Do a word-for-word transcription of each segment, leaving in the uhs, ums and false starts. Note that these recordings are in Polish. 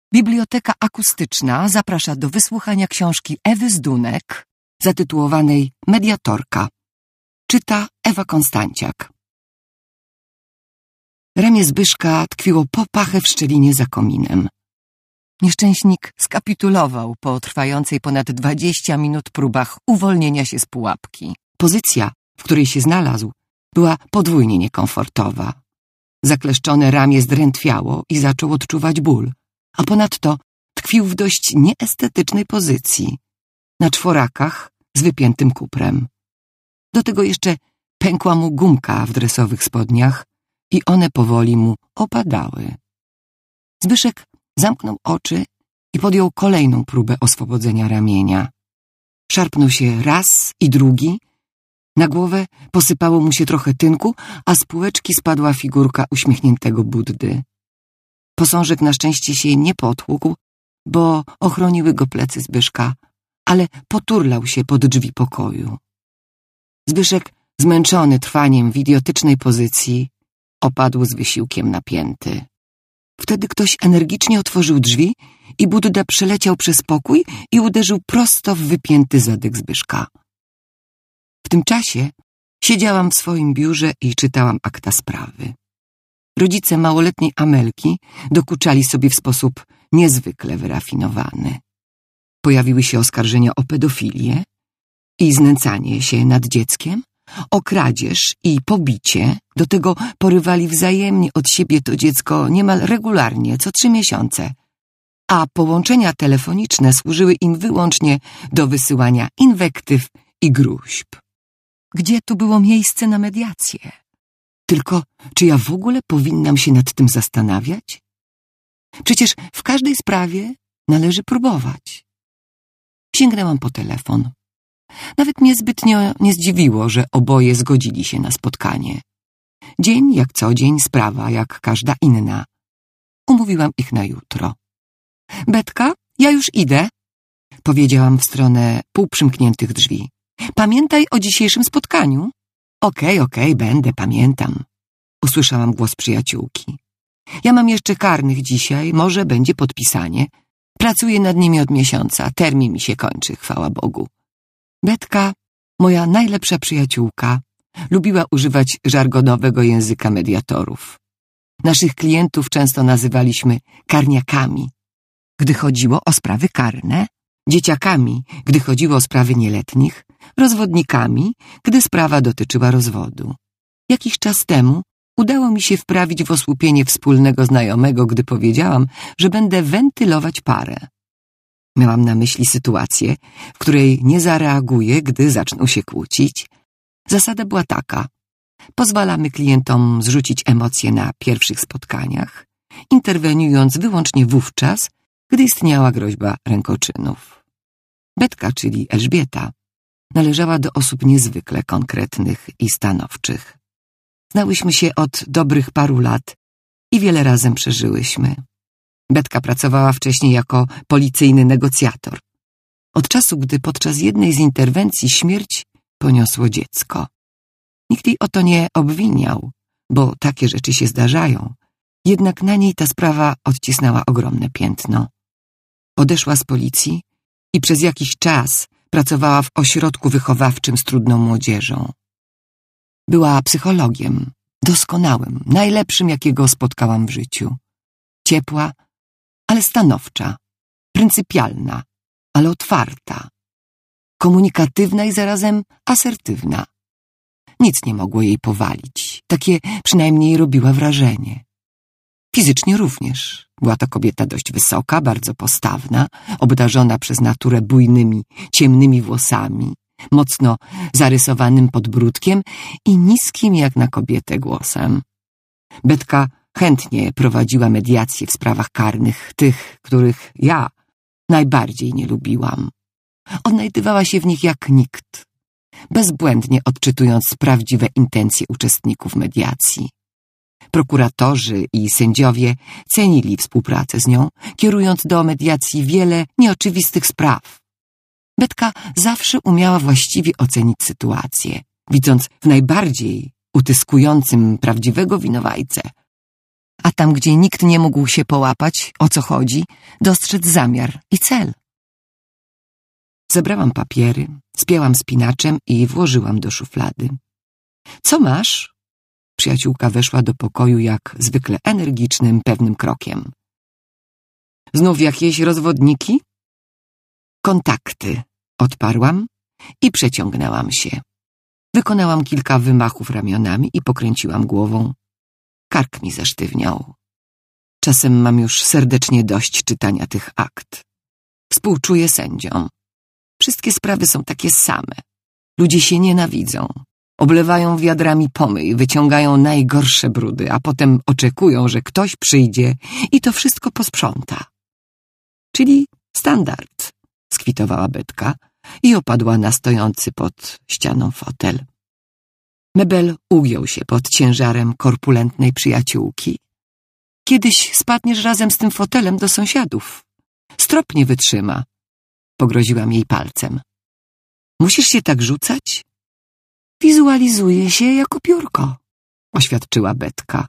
Biblioteka Akustyczna zaprasza do wysłuchania książki Ewy Zdunek zatytułowanej Mediatorka. Czyta Ewa Konstanciak. Ramię Zbyszka tkwiło po pachę w szczelinie za kominem. Nieszczęśnik skapitulował po trwającej ponad dwadzieścia minut próbach uwolnienia się z pułapki. Pozycja, w której się znalazł, była podwójnie niekomfortowa. Zakleszczone ramię zdrętwiało i zaczął odczuwać ból, a ponadto tkwił w dość nieestetycznej pozycji, na czworakach z wypiętym kuprem. Do tego jeszcze pękła mu gumka w dresowych spodniach i one powoli mu opadały. Zbyszek zamknął oczy i podjął kolejną próbę oswobodzenia ramienia. Szarpnął się raz i drugi, na głowę posypało mu się trochę tynku, a z półeczki spadła figurka uśmiechniętego Buddy. Posążek na szczęście się nie potłukł, bo ochroniły go plecy Zbyszka, ale poturlał się pod drzwi pokoju. Zbyszek, zmęczony trwaniem w idiotycznej pozycji, opadł z wysiłkiem napięty. Wtedy ktoś energicznie otworzył drzwi i Budda przeleciał przez pokój i uderzył prosto w wypięty zadek Zbyszka. W tym czasie siedziałam w swoim biurze i czytałam akta sprawy. Rodzice małoletniej Amelki dokuczali sobie w sposób niezwykle wyrafinowany. Pojawiły się oskarżenia o pedofilię i znęcanie się nad dzieckiem, o kradzież i pobicie, do tego porywali wzajemnie od siebie to dziecko niemal regularnie, co trzy miesiące, a połączenia telefoniczne służyły im wyłącznie do wysyłania inwektyw i gróźb. Gdzie tu było miejsce na mediację? Tylko czy ja w ogóle powinnam się nad tym zastanawiać? Przecież w każdej sprawie należy próbować. Sięgnęłam po telefon. Nawet mnie zbytnio nie zdziwiło, że oboje zgodzili się na spotkanie. Dzień jak co dzień, sprawa jak każda inna. Umówiłam ich na jutro. Betka, ja już idę, powiedziałam w stronę półprzymkniętych drzwi. Pamiętaj o dzisiejszym spotkaniu. Okej, okej, będę, pamiętam. Usłyszałam głos przyjaciółki. Ja mam jeszcze karnych dzisiaj, może będzie podpisanie. Pracuję nad nimi od miesiąca, termin mi się kończy, chwała Bogu. Betka, moja najlepsza przyjaciółka, lubiła używać żargonowego języka mediatorów. Naszych klientów często nazywaliśmy karniakami, gdy chodziło o sprawy karne, dzieciakami, gdy chodziło o sprawy nieletnich, rozwodnikami, gdy sprawa dotyczyła rozwodu. Jakiś czas temu udało mi się wprawić w osłupienie wspólnego znajomego, gdy powiedziałam, że będę wentylować parę. Miałam na myśli sytuację, w której nie zareaguję, gdy zaczną się kłócić. Zasada była taka. Pozwalamy klientom zrzucić emocje na pierwszych spotkaniach, interweniując wyłącznie wówczas, gdy istniała groźba rękoczynów. Betka, czyli Elżbieta, należała do osób niezwykle konkretnych i stanowczych. Znałyśmy się od dobrych paru lat i wiele razem przeżyłyśmy. Betka pracowała wcześniej jako policyjny negocjator. Od czasu, gdy podczas jednej z interwencji śmierć poniosło dziecko. Nikt jej o to nie obwiniał, bo takie rzeczy się zdarzają. Jednak na niej ta sprawa odcisnęła ogromne piętno. Odeszła z policji i przez jakiś czas pracowała w ośrodku wychowawczym z trudną młodzieżą. Była psychologiem, doskonałym, najlepszym, jakiego spotkałam w życiu. Ciepła, ale stanowcza, pryncypialna, ale otwarta, komunikatywna i zarazem asertywna. Nic nie mogło jej powalić, takie przynajmniej robiła wrażenie. Fizycznie również. Była to kobieta dość wysoka, bardzo postawna, obdarzona przez naturę bujnymi, ciemnymi włosami, mocno zarysowanym podbródkiem i niskim jak na kobietę głosem. Betka chętnie prowadziła mediacje w sprawach karnych, tych, których ja najbardziej nie lubiłam. Odnajdywała się w nich jak nikt, bezbłędnie odczytując prawdziwe intencje uczestników mediacji. Prokuratorzy i sędziowie cenili współpracę z nią, kierując do mediacji wiele nieoczywistych spraw. Betka zawsze umiała właściwie ocenić sytuację, widząc w najbardziej utyskującym prawdziwego winowajcę. a tam, gdzie nikt nie mógł się połapać, o co chodzi, dostrzec zamiar i cel. Zebrałam papiery, spięłam spinaczem i włożyłam do szuflady. Co masz? Przyjaciółka weszła do pokoju jak zwykle energicznym, pewnym krokiem. Znów jakieś rozwodniki? Kontakty, odparłam i przeciągnęłam się. Wykonałam kilka wymachów ramionami i pokręciłam głową. Kark mi zesztywniał. Czasem mam już serdecznie dość czytania tych akt. Współczuję sędziom. Wszystkie sprawy są takie same. Ludzie się nienawidzą. Oblewają wiadrami pomyj, wyciągają najgorsze brudy, a potem oczekują, że ktoś przyjdzie i to wszystko posprząta. Czyli standard, skwitowała Betka i opadła na stojący pod ścianą fotel. Mebel ugiął się pod ciężarem korpulentnej przyjaciółki. Kiedyś spadniesz razem z tym fotelem do sąsiadów. Strop nie wytrzyma. Pogroziłam jej palcem. Musisz się tak rzucać? Wizualizuję się jako piórko, oświadczyła Betka.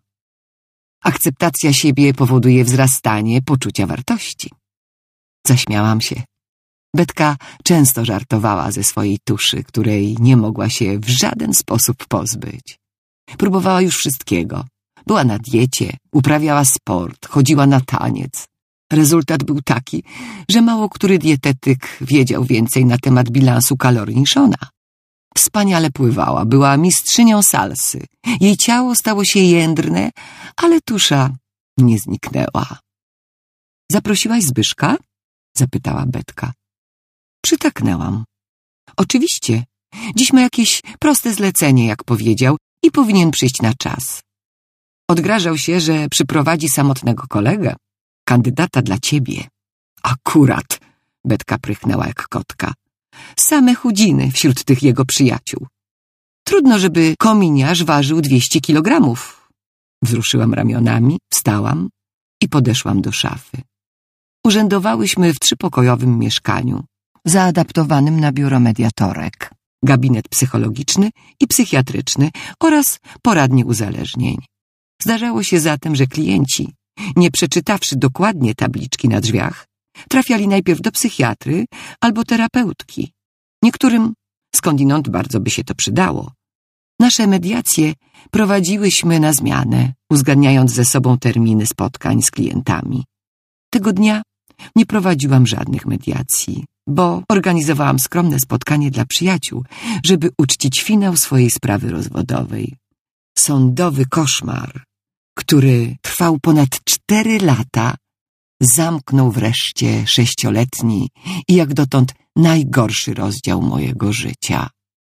Akceptacja siebie powoduje wzrastanie poczucia wartości. Zaśmiałam się. Betka często żartowała ze swojej tuszy, której nie mogła się w żaden sposób pozbyć. Próbowała już wszystkiego. Była na diecie, uprawiała sport, chodziła na taniec. Rezultat był taki, że mało który dietetyk wiedział więcej na temat bilansu kalorii niż ona. Wspaniale pływała, była mistrzynią salsy. Jej ciało stało się jędrne, ale tusza nie zniknęła. Zaprosiłaś Zbyszka? Zapytała Betka. Przytaknęłam. Oczywiście. Dziś ma jakieś proste zlecenie, jak powiedział, i powinien przyjść na czas. Odgrażał się, że przyprowadzi samotnego kolegę. Kandydata dla ciebie. Akurat, Betka prychnęła jak kotka. Same chudziny wśród tych jego przyjaciół. Trudno, żeby kominiarz ważył dwieście kilogramów. Wzruszyłam ramionami, wstałam i podeszłam do szafy. Urzędowałyśmy w trzypokojowym mieszkaniu, zaadaptowanym na biuro mediatorek, gabinet psychologiczny i psychiatryczny oraz poradnie uzależnień. Zdarzało się zatem, że klienci, nie przeczytawszy dokładnie tabliczki na drzwiach, trafiali najpierw do psychiatry albo terapeutki. Niektórym skądinąd bardzo by się to przydało. Nasze mediacje prowadziłyśmy na zmianę, uzgadniając ze sobą terminy spotkań z klientami. Tego dnia nie prowadziłam żadnych mediacji, bo organizowałam skromne spotkanie dla przyjaciół, żeby uczcić finał swojej sprawy rozwodowej. Sądowy koszmar, który trwał ponad cztery lata, zamknął wreszcie sześcioletni i jak dotąd najgorszy rozdział mojego życia.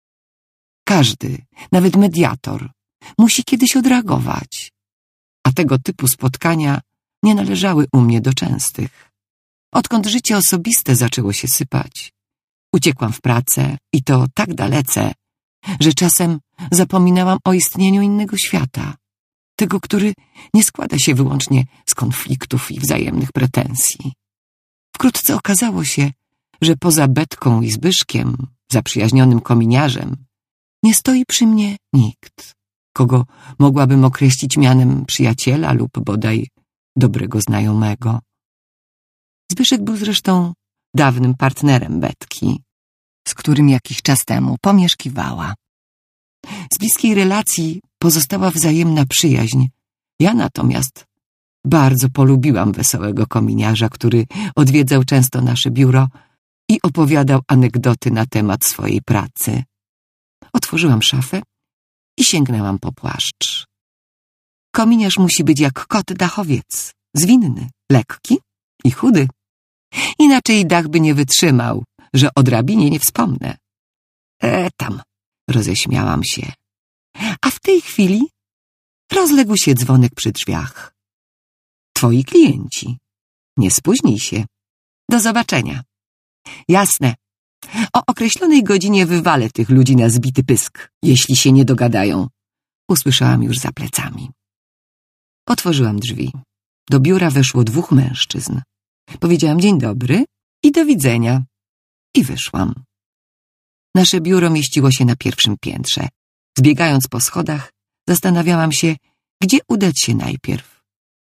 Każdy, nawet mediator, musi kiedyś odreagować, a tego typu spotkania nie należały u mnie do częstych. Odkąd życie osobiste zaczęło się sypać, uciekłam w pracę i to tak dalece, że czasem zapominałam o istnieniu innego świata, tego, który nie składa się wyłącznie z konfliktów i wzajemnych pretensji. Wkrótce okazało się, że poza Betką i Zbyszkiem, zaprzyjaźnionym kominiarzem, nie stoi przy mnie nikt, kogo mogłabym określić mianem przyjaciela lub bodaj dobrego znajomego. Zbyszek był zresztą dawnym partnerem Betki, z którym jakiś czas temu pomieszkiwała. Z bliskiej relacji pozostała wzajemna przyjaźń. Ja natomiast bardzo polubiłam wesołego kominiarza, który odwiedzał często nasze biuro i opowiadał anegdoty na temat swojej pracy. Otworzyłam szafę i sięgnęłam po płaszcz. Kominiarz musi być jak kot dachowiec, zwinny, lekki i chudy. Inaczej dach by nie wytrzymał, że o drabinie nie wspomnę. E tam, roześmiałam się. A w tej chwili rozległ się dzwonek przy drzwiach. Twoi klienci. Nie spóźnij się. Do zobaczenia. Jasne. O określonej godzinie wywalę tych ludzi na zbity pysk, jeśli się nie dogadają. Usłyszałam już za plecami. Otworzyłam drzwi. Do biura weszło dwóch mężczyzn. Powiedziałam dzień dobry i do widzenia. I wyszłam. Nasze biuro mieściło się na pierwszym piętrze. Zbiegając po schodach, zastanawiałam się, gdzie udać się najpierw.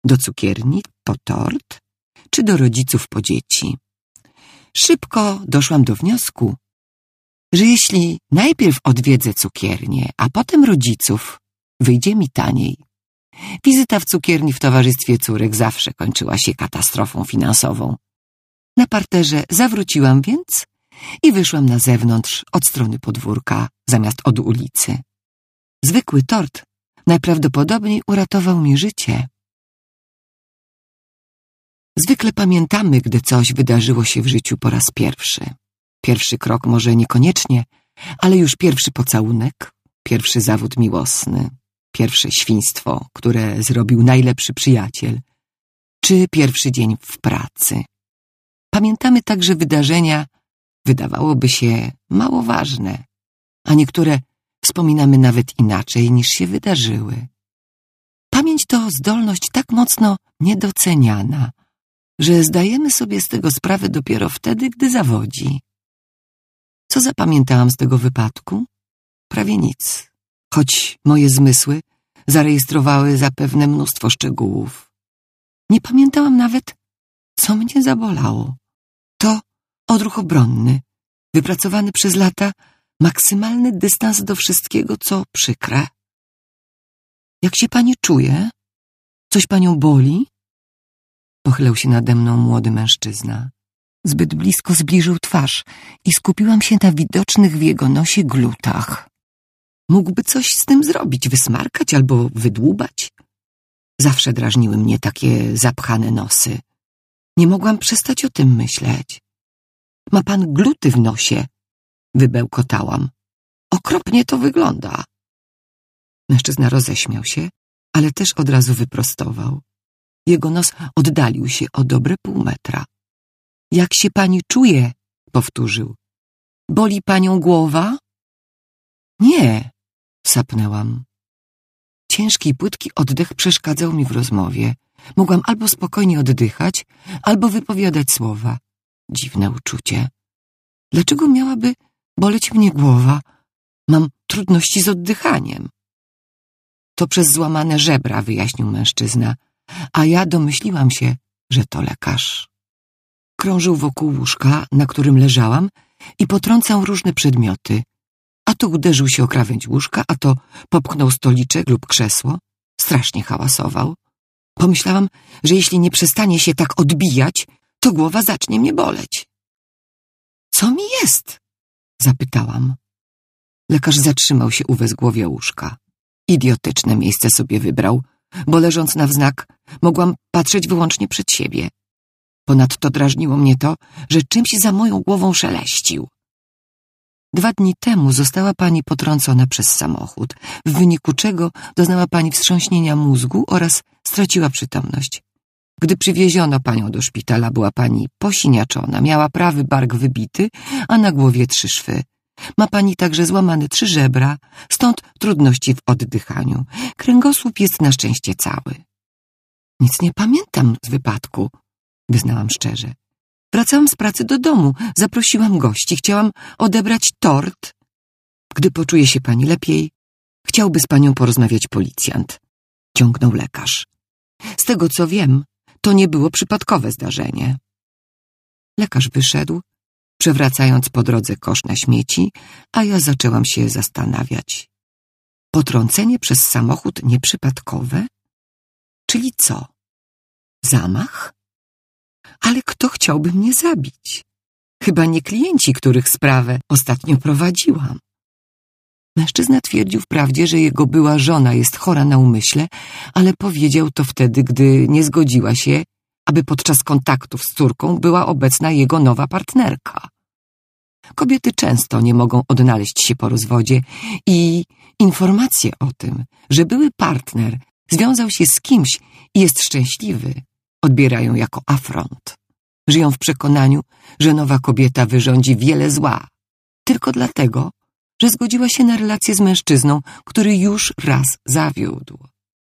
Do cukierni po tort, czy do rodziców po dzieci? Szybko doszłam do wniosku, że jeśli najpierw odwiedzę cukiernię, a potem rodziców, wyjdzie mi taniej. Wizyta w cukierni w towarzystwie córek zawsze kończyła się katastrofą finansową. Na parterze zawróciłam więc i wyszłam na zewnątrz od strony podwórka zamiast od ulicy. Zwykły tort najprawdopodobniej uratował mi życie. Zwykle pamiętamy, gdy coś wydarzyło się w życiu po raz pierwszy. Pierwszy krok może niekoniecznie, ale już pierwszy pocałunek, pierwszy zawód miłosny, pierwsze świństwo, które zrobił najlepszy przyjaciel, czy pierwszy dzień w pracy. Pamiętamy także wydarzenia, wydawałoby się mało ważne, a niektóre wspominamy nawet inaczej niż się wydarzyły. Pamięć to zdolność tak mocno niedoceniana, że zdajemy sobie z tego sprawę dopiero wtedy, gdy zawodzi. Co zapamiętałam z tego wypadku? Prawie nic, choć moje zmysły zarejestrowały zapewne mnóstwo szczegółów. Nie pamiętałam nawet, co mnie zabolało. To odruch obronny, wypracowany przez lata maksymalny dystans do wszystkiego, co przykre. Jak się pani czuje? Coś panią boli? Pochylał się nade mną młody mężczyzna. Zbyt blisko zbliżył twarz i skupiłam się na widocznych w jego nosie glutach. Mógłby coś z tym zrobić, wysmarkać albo wydłubać? Zawsze drażniły mnie takie zapchane nosy. Nie mogłam przestać o tym myśleć. Ma pan gluty w nosie, wybełkotałam. Okropnie to wygląda. Mężczyzna roześmiał się, ale też od razu wyprostował. Jego nos oddalił się o dobre pół metra. Jak się pani czuje? Powtórzył. Boli panią głowa? Nie, sapnęłam. Ciężki i płytki oddech przeszkadzał mi w rozmowie. Mogłam albo spokojnie oddychać, albo wypowiadać słowa. Dziwne uczucie. Dlaczego miałaby boleć mnie głowa? Mam trudności z oddychaniem. To przez złamane żebra, wyjaśnił mężczyzna, a ja domyśliłam się, że to lekarz. Krążył wokół łóżka, na którym leżałam i potrącał różne przedmioty. A to uderzył się o krawędź łóżka, a to popchnął stoliczek lub krzesło. Strasznie hałasował. Pomyślałam, że jeśli nie przestanie się tak odbijać, to głowa zacznie mnie boleć. Co mi jest? Zapytałam. Lekarz zatrzymał się u wezgłowia łóżka. Idiotyczne miejsce sobie wybrał, bo leżąc na wznak mogłam patrzeć wyłącznie przed siebie. Ponadto drażniło mnie to, że czymś za moją głową szeleścił. Dwa dni temu została pani potrącona przez samochód, w wyniku czego doznała pani wstrząśnienia mózgu oraz straciła przytomność. Gdy przywieziono panią do szpitala, była pani posiniaczona, miała prawy bark wybity, a na głowie trzy szwy. Ma pani także złamane trzy żebra, stąd trudności w oddychaniu. Kręgosłup jest na szczęście cały. Nic nie pamiętam z wypadku, wyznałam szczerze. Wracałam z pracy do domu, zaprosiłam gości, chciałam odebrać tort. Gdy poczuje się pani lepiej, chciałby z panią porozmawiać policjant, ciągnął lekarz. Z tego co wiem, to nie było przypadkowe zdarzenie. Lekarz wyszedł, przewracając po drodze kosz na śmieci, a ja zaczęłam się zastanawiać. Potrącenie przez samochód nieprzypadkowe? Czyli co? Zamach? Ale kto chciałby mnie zabić? Chyba nie klienci, których sprawę ostatnio prowadziłam. Mężczyzna twierdził wprawdzie, że jego była żona jest chora na umyśle, ale powiedział to wtedy, gdy nie zgodziła się, aby podczas kontaktów z córką była obecna jego nowa partnerka. Kobiety często nie mogą odnaleźć się po rozwodzie i informacje o tym, że były partner związał się z kimś i jest szczęśliwy, odbierają jako afront. Żyją w przekonaniu, że nowa kobieta wyrządzi wiele zła, tylko dlatego, że zgodziła się na relację z mężczyzną, który już raz zawiódł.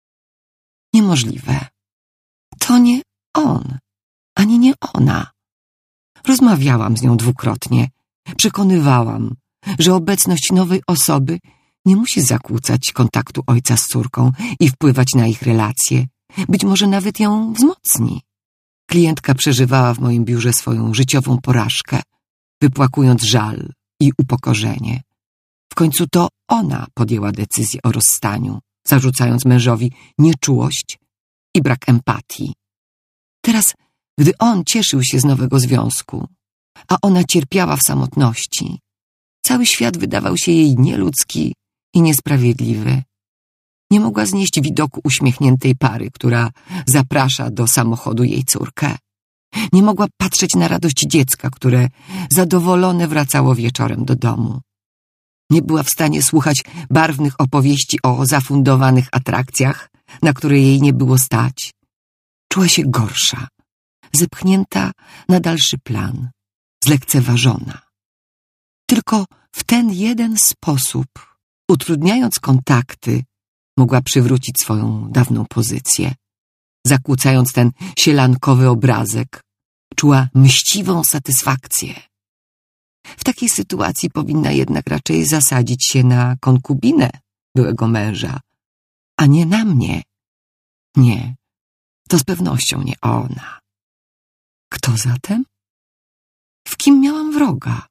Niemożliwe. To nie on, ani nie ona. Rozmawiałam z nią dwukrotnie. Przekonywałam, że obecność nowej osoby nie musi zakłócać kontaktu ojca z córką i wpływać na ich relacje, być może nawet ją wzmocni. Klientka przeżywała w moim biurze swoją życiową porażkę, wypłakując żal i upokorzenie. W końcu to ona podjęła decyzję o rozstaniu, zarzucając mężowi nieczułość i brak empatii. Teraz, gdy on cieszył się z nowego związku, a ona cierpiała w samotności, cały świat wydawał się jej nieludzki i niesprawiedliwy. Nie mogła znieść widoku uśmiechniętej pary, która zaprasza do samochodu jej córkę. Nie mogła patrzeć na radość dziecka, które zadowolone wracało wieczorem do domu. Nie była w stanie słuchać barwnych opowieści o zafundowanych atrakcjach, na które jej nie było stać. Czuła się gorsza, zepchnięta na dalszy plan, zlekceważona. Tylko w ten jeden sposób, utrudniając kontakty, mogła przywrócić swoją dawną pozycję. Zakłócając ten sielankowy obrazek, czuła mściwą satysfakcję. W takiej sytuacji powinna jednak raczej zasadzić się na konkubinę byłego męża, a nie na mnie. Nie, to z pewnością nie ona. Kto zatem? W kim miałam wroga?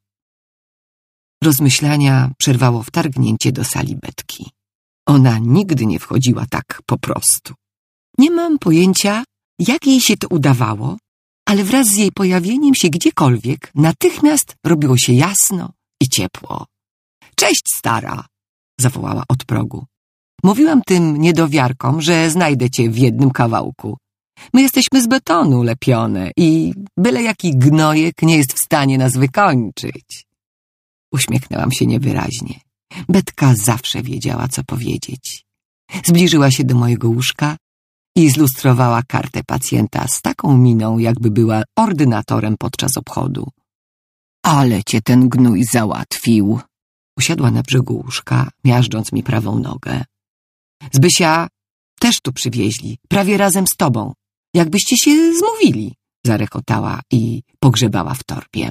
Rozmyślania przerwało wtargnięcie do sali Betki. Ona nigdy nie wchodziła tak po prostu. Nie mam pojęcia, jak jej się to udawało, ale wraz z jej pojawieniem się gdziekolwiek natychmiast robiło się jasno i ciepło. Cześć, stara! Zawołała od progu. Mówiłam tym niedowiarkom, że znajdę cię w jednym kawałku. My jesteśmy z betonu lepione i byle jaki gnojek nie jest w stanie nas wykończyć. Uśmiechnęłam się niewyraźnie. Betka zawsze wiedziała, co powiedzieć. Zbliżyła się do mojego łóżka i zlustrowała kartę pacjenta z taką miną, jakby była ordynatorem podczas obchodu. Ale cię ten gnój załatwił. Usiadła na brzegu łóżka, miażdżąc mi prawą nogę. Zbysia też tu przywieźli, prawie razem z tobą. Jakbyście się zmówili, zarechotała i pogrzebała w torbie.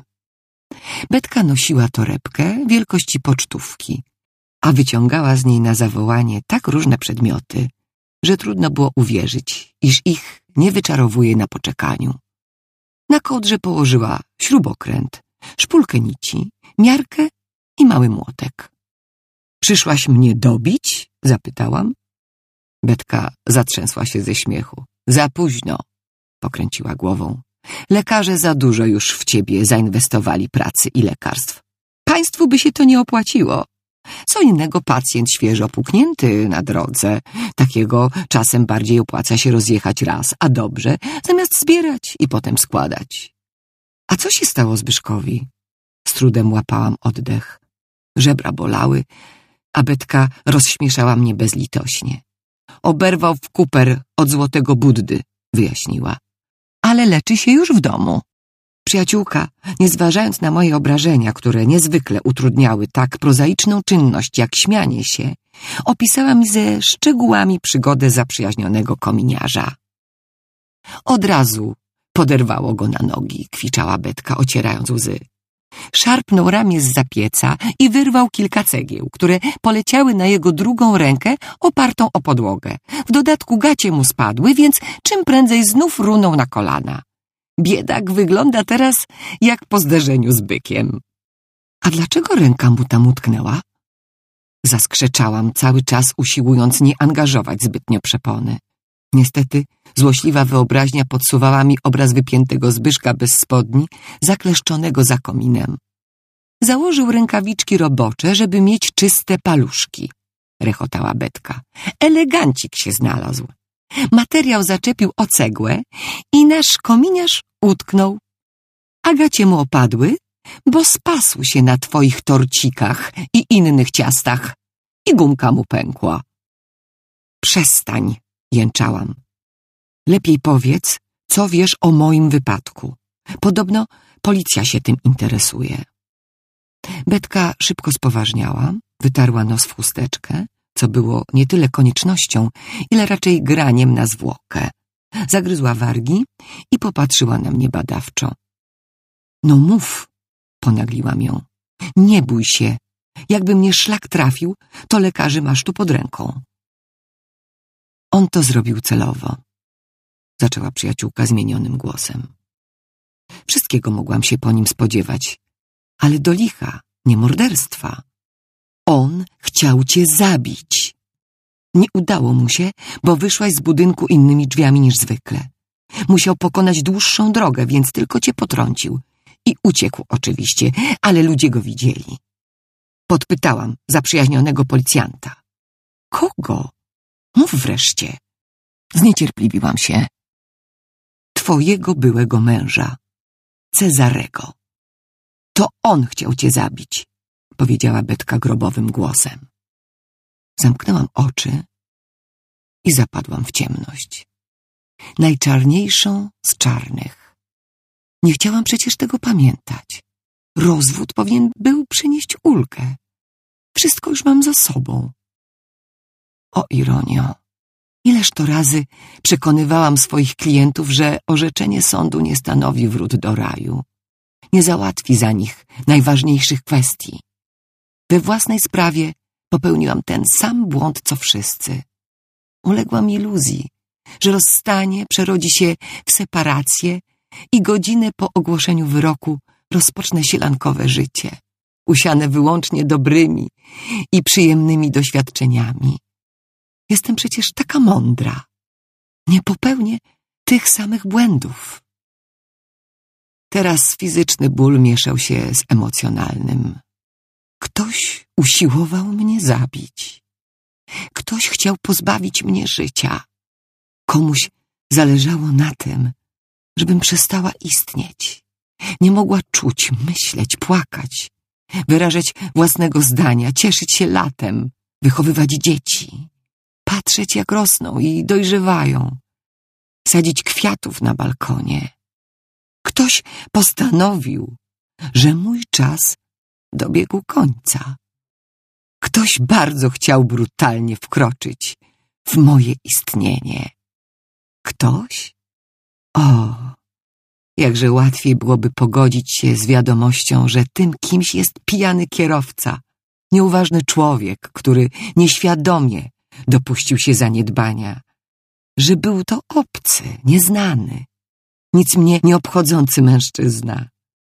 Betka nosiła torebkę wielkości pocztówki, a wyciągała z niej na zawołanie tak różne przedmioty, że trudno było uwierzyć, iż ich nie wyczarowuje na poczekaniu. Na kołdrze położyła śrubokręt, szpulkę nici, miarkę i mały młotek. Przyszłaś mnie dobić? Zapytałam. Betka zatrzęsła się ze śmiechu. Za późno, pokręciła głową. Lekarze za dużo już w ciebie zainwestowali pracy i lekarstw. Państwu by się to nie opłaciło. Co innego pacjent świeżo puknięty na drodze. Takiego czasem bardziej opłaca się rozjechać raz, a dobrze, zamiast zbierać i potem składać. A co się stało Zbyszkowi? Z trudem łapałam oddech. Żebra bolały, a Betka rozśmieszała mnie bezlitośnie. Oberwał w kuper od złotego Buddy, wyjaśniła. Ale leczy się już w domu. Przyjaciółka, nie zważając na moje obrażenia, które niezwykle utrudniały tak prozaiczną czynność jak śmianie się, opisała mi ze szczegółami przygodę zaprzyjaźnionego kominiarza. Od razu poderwało go na nogi, kwiczała Betka, ocierając łzy. Szarpnął ramię zza pieca i wyrwał kilka cegieł, które poleciały na jego drugą rękę opartą o podłogę. W dodatku gacie mu spadły, więc czym prędzej znów runął na kolana. Biedak wygląda teraz jak po zderzeniu z bykiem. A dlaczego ręka mu tam utknęła? Zaskrzeczałam, cały czas usiłując nie angażować zbytnio przepony. Niestety złośliwa wyobraźnia podsuwała mi obraz wypiętego Zbyszka bez spodni, zakleszczonego za kominem. Założył rękawiczki robocze, żeby mieć czyste paluszki, rechotała Betka. Elegancik się znalazł. Materiał zaczepił o cegłę i nasz kominiarz utknął. A gacie mu opadły, bo spasł się na twoich torcikach i innych ciastach i gumka mu pękła. Przestań, jęczałam. Lepiej powiedz, co wiesz o moim wypadku. Podobno policja się tym interesuje. Betka szybko spoważniała, wytarła nos w chusteczkę, co było nie tyle koniecznością, ile raczej graniem na zwłokę. Zagryzła wargi i popatrzyła na mnie badawczo. No mów, ponagliłam ją. Nie bój się. Jakby mnie szlak trafił, to lekarzy masz tu pod ręką. On to zrobił celowo. zaczęła przyjaciółka zmienionym głosem. Wszystkiego mogłam się po nim spodziewać, ale do licha, nie morderstwa. On chciał cię zabić. Nie udało mu się, bo wyszłaś z budynku innymi drzwiami niż zwykle. Musiał pokonać dłuższą drogę, więc tylko cię potrącił. I uciekł oczywiście, ale ludzie go widzieli. Podpytałam zaprzyjaźnionego policjanta. Kogo? Mów wreszcie. Zniecierpliwiłam się. Twojego byłego męża, Cezarego. To on chciał cię zabić, powiedziała Betka grobowym głosem. Zamknęłam oczy i zapadłam w ciemność. Najczarniejszą z czarnych. Nie chciałam przecież tego pamiętać. Rozwód powinien był przynieść ulgę. Wszystko już mam za sobą. O ironio, ileż to razy przekonywałam swoich klientów, że orzeczenie sądu nie stanowi wrót do raju. Nie załatwi za nich najważniejszych kwestii. We własnej sprawie popełniłam ten sam błąd, co wszyscy. Uległam iluzji, że rozstanie przerodzi się w separację i godzinę po ogłoszeniu wyroku rozpocznę sielankowe życie, usiane wyłącznie dobrymi i przyjemnymi doświadczeniami. Jestem przecież taka mądra. Nie popełnię tych samych błędów. Teraz fizyczny ból mieszał się z emocjonalnym. Ktoś usiłował mnie zabić. Ktoś chciał pozbawić mnie życia. Komuś zależało na tym, żebym przestała istnieć. Nie mogła czuć, myśleć, płakać, wyrażać własnego zdania, cieszyć się latem, wychowywać dzieci, patrzeć jak rosną i dojrzewają, sadzić kwiatów na balkonie. Ktoś postanowił, że mój czas dobiegł końca. Ktoś bardzo chciał brutalnie wkroczyć w moje istnienie. Ktoś? O, jakże łatwiej byłoby pogodzić się z wiadomością, że tym kimś jest pijany kierowca, nieuważny człowiek, który nieświadomie dopuścił się zaniedbania, że był to obcy, nieznany, nic mnie nie obchodzący mężczyzna.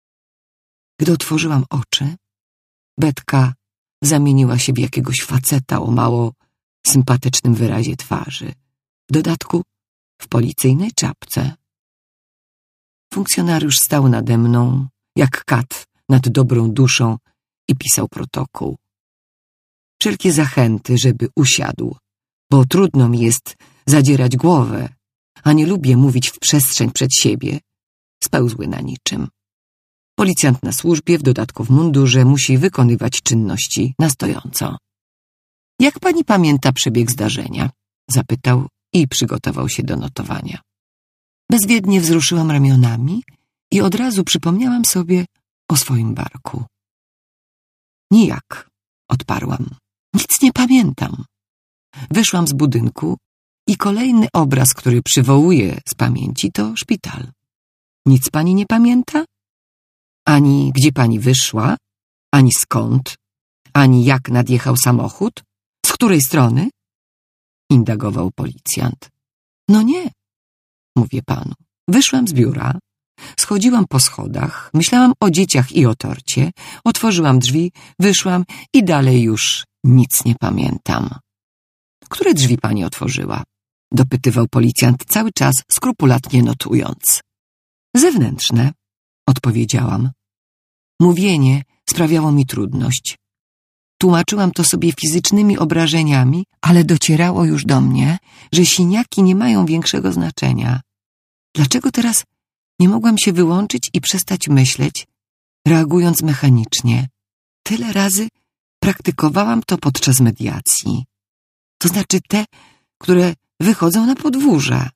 Gdy otworzyłam oczy, Betka zamieniła się w jakiegoś faceta o mało sympatycznym wyrazie twarzy, w dodatku w policyjnej czapce. Funkcjonariusz stał nade mną, jak kat nad dobrą duszą i pisał protokół. Wszelkie zachęty, żeby usiadł, bo trudno mi jest zadzierać głowę, a nie lubię mówić w przestrzeń przed siebie, spełzły na niczym. Policjant na służbie, w dodatku w mundurze, musi wykonywać czynności na stojąco. Jak pani pamięta przebieg zdarzenia? Zapytał i przygotował się do notowania. Bezwiednie wzruszyłam ramionami i od razu przypomniałam sobie o swoim barku. Nijak, odparłam. Nic nie pamiętam. Wyszłam z budynku i kolejny obraz, który przywołuje z pamięci, to szpital. Nic pani nie pamięta? Ani gdzie pani wyszła, ani skąd, ani jak nadjechał samochód? Z której strony? Indagował policjant. No nie, mówię panu. Wyszłam z biura, schodziłam po schodach, myślałam o dzieciach i o torcie, otworzyłam drzwi, wyszłam i dalej już nic nie pamiętam. Które drzwi pani otworzyła? Dopytywał policjant, cały czas skrupulatnie notując. Zewnętrzne, odpowiedziałam. Mówienie sprawiało mi trudność. Tłumaczyłam to sobie fizycznymi obrażeniami, ale docierało już do mnie, że siniaki nie mają większego znaczenia. Dlaczego teraz nie mogłam się wyłączyć i przestać myśleć, reagując mechanicznie? Tyle razy praktykowałam to podczas mediacji. To znaczy te, które wychodzą na podwórze.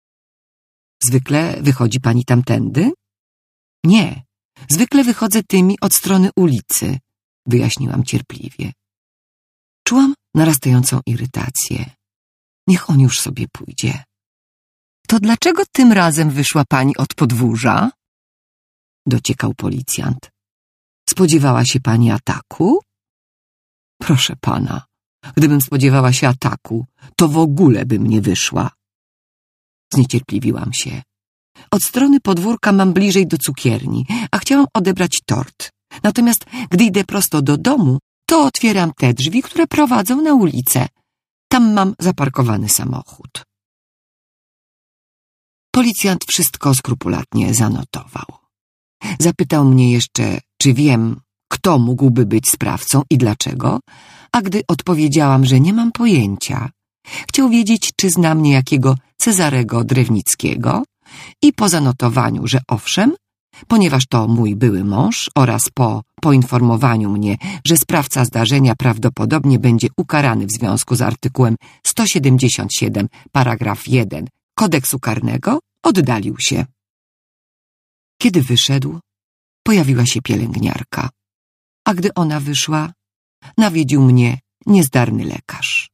Zwykle wychodzi pani tamtędy? Nie, zwykle wychodzę tymi od strony ulicy, wyjaśniłam cierpliwie. Czułam narastającą irytację. Niech on już sobie pójdzie. To dlaczego tym razem wyszła pani od podwórza? Dociekał policjant. Spodziewała się pani ataku? Proszę pana, gdybym spodziewała się ataku, to w ogóle bym nie wyszła. Zniecierpliwiłam się. Od strony podwórka mam bliżej do cukierni, a chciałam odebrać tort. Natomiast gdy idę prosto do domu, to otwieram te drzwi, które prowadzą na ulicę. Tam mam zaparkowany samochód. Policjant wszystko skrupulatnie zanotował. Zapytał mnie jeszcze, czy wiem, kto mógłby być sprawcą i dlaczego, a gdy odpowiedziałam, że nie mam pojęcia, chciał wiedzieć, czy znam niejakiego Cezarego Drewnickiego i po zanotowaniu, że owszem, ponieważ to mój były mąż oraz po poinformowaniu mnie, że sprawca zdarzenia prawdopodobnie będzie ukarany w związku z artykułem sto siedemdziesiąt siedem paragraf jeden kodeksu karnego, oddalił się. Kiedy wyszedł, pojawiła się pielęgniarka, a gdy ona wyszła, nawiedził mnie niezdarny lekarz.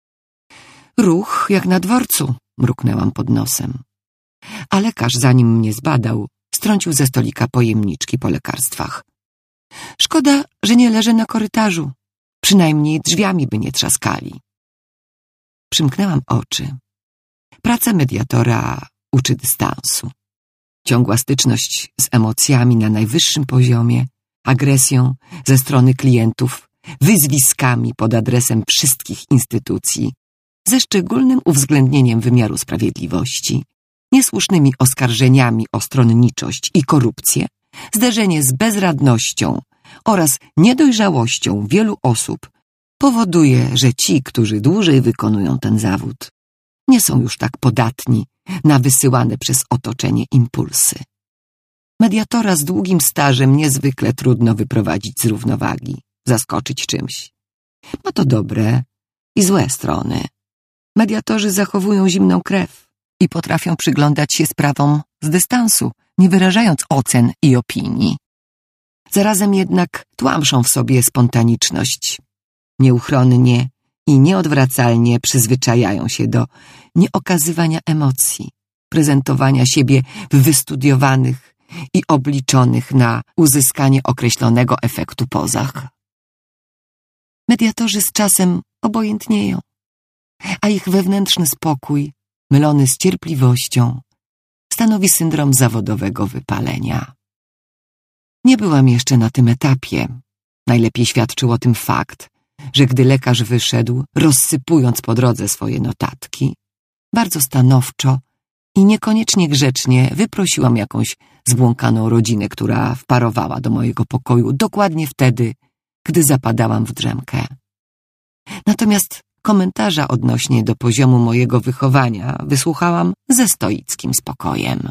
Ruch jak na dworcu, mruknęłam pod nosem. A lekarz, zanim mnie zbadał, strącił ze stolika pojemniczki po lekarstwach. Szkoda, że nie leżę na korytarzu. Przynajmniej drzwiami by nie trzaskali. Przymknęłam oczy. Praca mediatora uczy dystansu. Ciągła styczność z emocjami na najwyższym poziomie, agresją ze strony klientów, wyzwiskami pod adresem wszystkich instytucji, ze szczególnym uwzględnieniem wymiaru sprawiedliwości, niesłusznymi oskarżeniami o stronniczość i korupcję, zderzenie z bezradnością oraz niedojrzałością wielu osób powoduje, że ci, którzy dłużej wykonują ten zawód, nie są już tak podatni na wysyłane przez otoczenie impulsy. Mediatora z długim stażem niezwykle trudno wyprowadzić z równowagi, zaskoczyć czymś. Ma to dobre i złe strony. Mediatorzy zachowują zimną krew i potrafią przyglądać się sprawom z dystansu, nie wyrażając ocen i opinii. Zarazem jednak tłamszą w sobie spontaniczność. Nieuchronnie i nieodwracalnie przyzwyczajają się do nieokazywania emocji, prezentowania siebie w wystudiowanych i obliczonych na uzyskanie określonego efektu pozach. Mediatorzy z czasem obojętnieją, a ich wewnętrzny spokój, mylony z cierpliwością, stanowi syndrom zawodowego wypalenia. Nie byłam jeszcze na tym etapie. Najlepiej świadczył o tym fakt, że gdy lekarz wyszedł, rozsypując po drodze swoje notatki, bardzo stanowczo i niekoniecznie grzecznie wyprosiłam jakąś zbłąkaną rodzinę, która wparowała do mojego pokoju dokładnie wtedy, gdy zapadałam w drzemkę. Natomiast komentarza odnośnie do poziomu mojego wychowania wysłuchałam ze stoickim spokojem.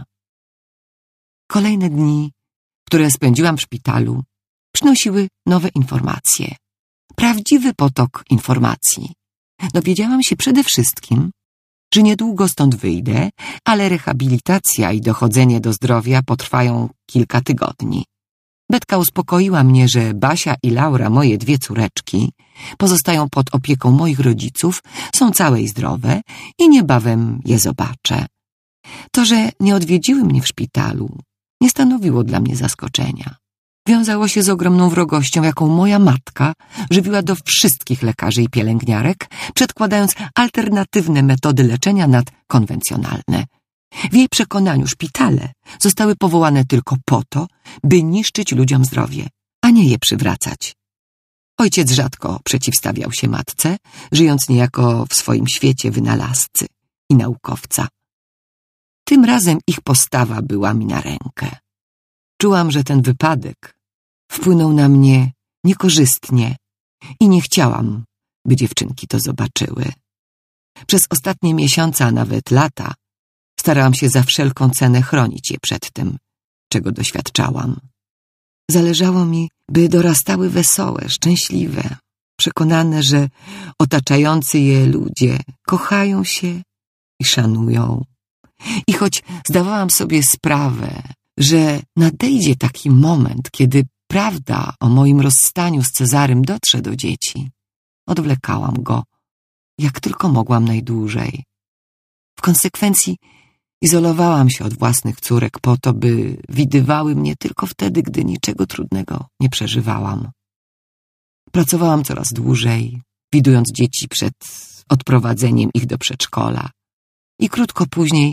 Kolejne dni, które spędziłam w szpitalu, przynosiły nowe informacje. Prawdziwy potok informacji. Dowiedziałam się przede wszystkim, że niedługo stąd wyjdę, ale rehabilitacja i dochodzenie do zdrowia potrwają kilka tygodni. Betka uspokoiła mnie, że Basia i Laura, moje dwie córeczki, pozostają pod opieką moich rodziców, są całe i zdrowe i niebawem je zobaczę. To, że nie odwiedziły mnie w szpitalu, nie stanowiło dla mnie zaskoczenia. Wiązało się z ogromną wrogością, jaką moja matka żywiła do wszystkich lekarzy i pielęgniarek, przedkładając alternatywne metody leczenia nad konwencjonalne. W jej przekonaniu szpitale zostały powołane tylko po to, by niszczyć ludziom zdrowie, a nie je przywracać. Ojciec rzadko przeciwstawiał się matce, żyjąc niejako w swoim świecie wynalazcy i naukowca. Tym razem ich postawa była mi na rękę. Czułam, że ten wypadek wpłynął na mnie niekorzystnie i nie chciałam, by dziewczynki to zobaczyły. Przez ostatnie miesiące, a nawet lata, starałam się za wszelką cenę chronić je przed tym, czego doświadczałam. Zależało mi, by dorastały wesołe, szczęśliwe, przekonane, że otaczający je ludzie kochają się i szanują. I choć zdawałam sobie sprawę, że nadejdzie taki moment, kiedy prawda o moim rozstaniu z Cezarym dotrze do dzieci, odwlekałam go, jak tylko mogłam najdłużej. W konsekwencji izolowałam się od własnych córek po to, by widywały mnie tylko wtedy, gdy niczego trudnego nie przeżywałam. Pracowałam coraz dłużej, widując dzieci przed odprowadzeniem ich do przedszkola i krótko później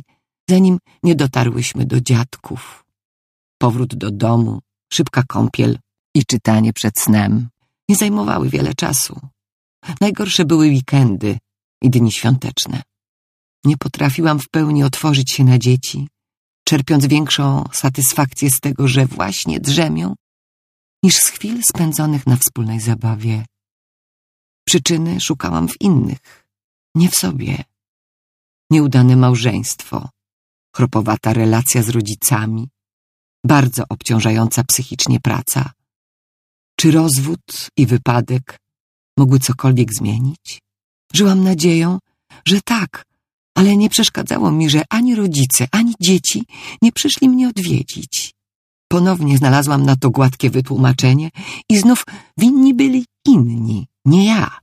zanim nie dotarłyśmy do dziadków. Powrót do domu, szybka kąpiel i czytanie przed snem nie zajmowały wiele czasu. Najgorsze były weekendy i dni świąteczne. Nie potrafiłam w pełni otworzyć się na dzieci, czerpiąc większą satysfakcję z tego, że właśnie drzemią, niż z chwil spędzonych na wspólnej zabawie. Przyczyny szukałam w innych, nie w sobie. Nieudane małżeństwo, chropowata relacja z rodzicami, bardzo obciążająca psychicznie praca. Czy rozwód i wypadek mogły cokolwiek zmienić? Żyłam nadzieją, że tak, ale nie przeszkadzało mi, że ani rodzice, ani dzieci nie przyszli mnie odwiedzić. Ponownie znalazłam na to gładkie wytłumaczenie i znów winni byli inni, nie ja.